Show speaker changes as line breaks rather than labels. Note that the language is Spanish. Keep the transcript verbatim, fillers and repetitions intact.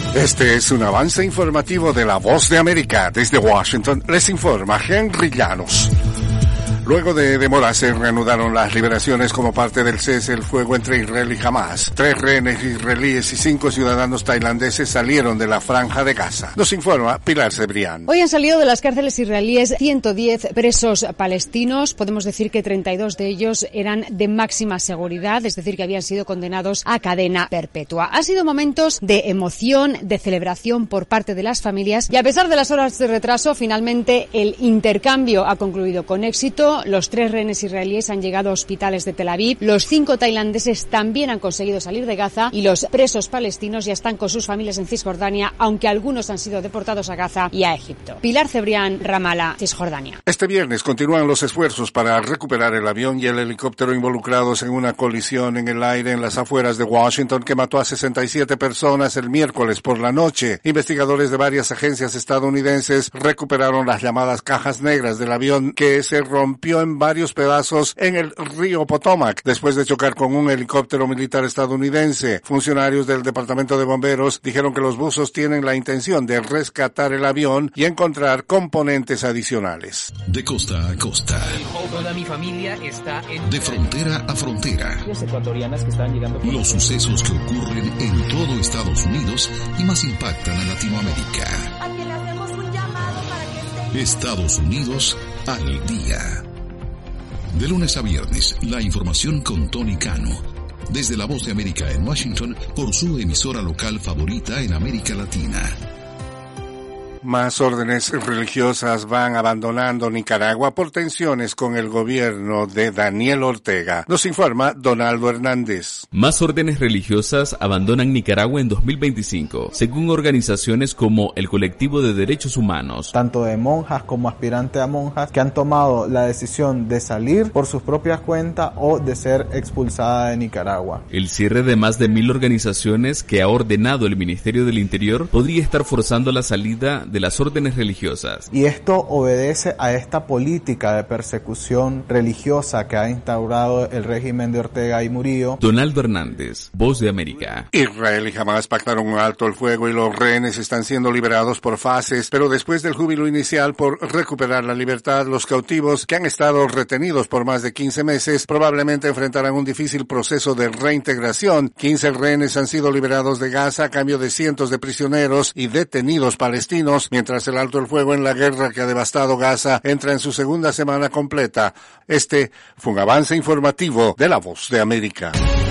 Este es un avance informativo de La Voz de América. Desde Washington les informa Henry Llanos. Luego de demora se reanudaron las liberaciones como parte del cese el fuego entre Israel y Hamas. Tres rehenes israelíes y cinco ciudadanos tailandeses salieron de la Franja de Gaza. Nos informa Pilar Cebrián.
Hoy han salido de las cárceles israelíes ciento diez presos palestinos. Podemos decir que treinta y dos de ellos eran de máxima seguridad, es decir, que habían sido condenados a cadena perpetua. Han sido momentos de emoción, de celebración por parte de las familias y a pesar de las horas de retraso, finalmente el intercambio ha concluido con éxito. Los tres rehenes israelíes han llegado a hospitales de Tel Aviv, los cinco tailandeses también han conseguido salir de Gaza y los presos palestinos ya están con sus familias en Cisjordania, aunque algunos han sido deportados a Gaza y a Egipto. Pilar Cebrián, Ramala, Cisjordania.
Este viernes continúan los esfuerzos para recuperar el avión y el helicóptero involucrados en una colisión en el aire en las afueras de Washington que mató a sesenta y siete personas el miércoles por la noche. Investigadores de varias agencias estadounidenses recuperaron las llamadas cajas negras del avión que se rompió en varios pedazos en el río Potomac después de chocar con un helicóptero militar estadounidense. Funcionarios del Departamento de Bomberos dijeron que los buzos tienen la intención de rescatar el avión y encontrar componentes adicionales.
De costa a costa.
Toda mi familia está en...
De frontera a frontera.
Ecuatorianas que están llegando...
Los sucesos que ocurren en todo Estados Unidos y más impactan a Latinoamérica.
A quien le hacemos un llamado para que esté...
Estados Unidos al día. De lunes a viernes, la información con Tony Cano. Desde La Voz de América en Washington, por su emisora local favorita en América Latina.
Más órdenes religiosas van abandonando Nicaragua por tensiones con el gobierno de Daniel Ortega. Nos informa Donaldo Hernández.
Más órdenes religiosas abandonan Nicaragua en dos mil veinticinco, según organizaciones como el Colectivo de Derechos Humanos.
Tanto de monjas como aspirantes a monjas que han tomado la decisión de salir por sus propias cuentas o de ser expulsadas de Nicaragua.
El cierre de más de mil organizaciones que ha ordenado el Ministerio del Interior podría estar forzando la salida de las órdenes religiosas.
Y esto obedece a esta política de persecución religiosa que ha instaurado el régimen de Ortega y Murillo.
Donaldo Hernández, Voz de América.
Israel y Hamas pactaron un alto el fuego y los rehenes están siendo liberados por fases, pero después del júbilo inicial por recuperar la libertad, los cautivos que han estado retenidos por más de quince meses probablemente enfrentarán un difícil proceso de reintegración. quince rehenes han sido liberados de Gaza a cambio de cientos de prisioneros y detenidos palestinos, mientras el alto el fuego en la guerra que ha devastado Gaza entra en su segunda semana completa. Este fue un avance informativo de La Voz de América.